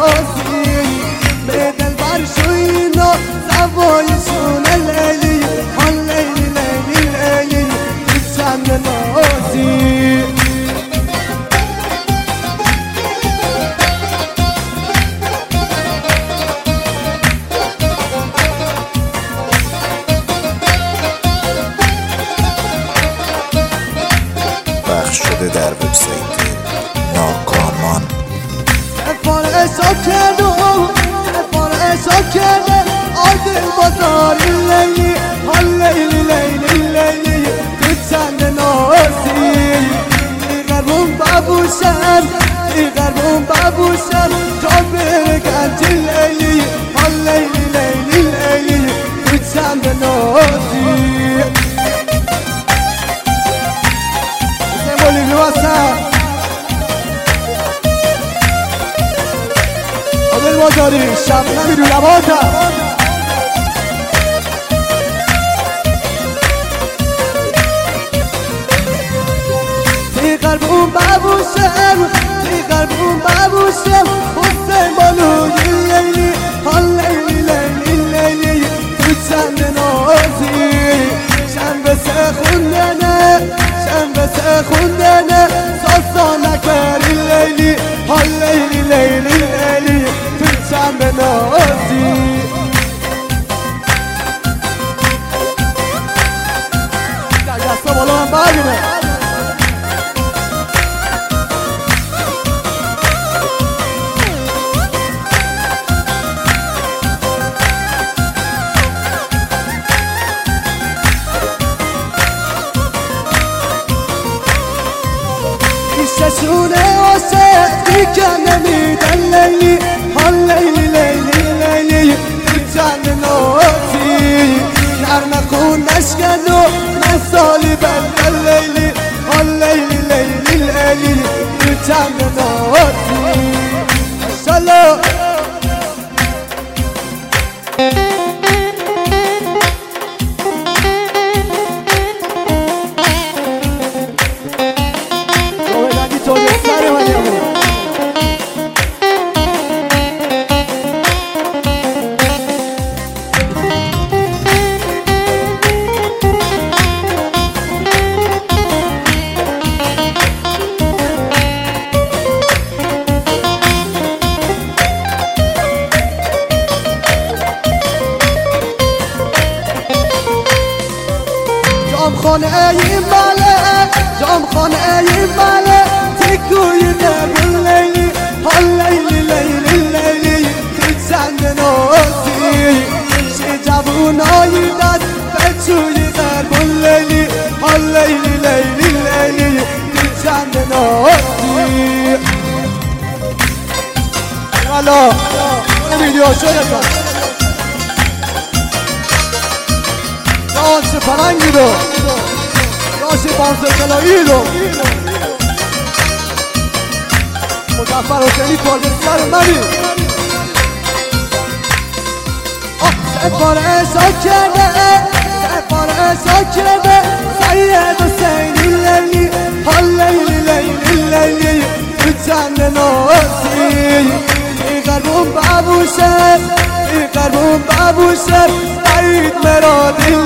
نازی به دل برشو اینا زوایشونه لیلی ها لیلی لیلی لیلی تو چند نازی پخش شده در وبسایت ناکامان. افارشا کردم افارشا کرده آدل بازاری لیلی ها لیلی لیلی لیلی تو چند نازی قربون ببوشم قربون ببوشم تا بره گنجی لیلی ها لیلی لیلی لیلی تو چند نازی سمولی بیوستم آدل بازاری شب نمیدو لباتم تی قربون ببوشم تی قربون ببوشم حسین بالوی لیلی ها لیلی لیلی لیلی تو چند نازی شنبه سه خوندنه شنبه سه خوندنه ساسا نکری لیلی ها لیلی لیلی لیلی تو چند نازی دستا بالا من برگیره شونه واسه دیگه نمیدن لیلی ها لیلی لیلی لیلی تو چند نازی نرمه خونش کن و من سالی بلد لیلی ها لیلی لیلی لیلی تو چند نازی ماشالله خانه این بله جام خانه این بله تکوی نبون لیلی ها لیلی لیلی لیلی تو چند نازی چه جوونایی دست بچوی قربون لیلی ها لیلی لیلی لیلی تو چند نازی والا ویدیو شده کن دانش پرنگی رو دانش پانسرکلایی رو مظفر حسینی تولدستر منی سفارشا کرده سفارشا کرده سید حسینی لیلی ها لیلی لیلی لیلی تو چند نازی قربون ببوشم قربون ببوشم سعید مرادی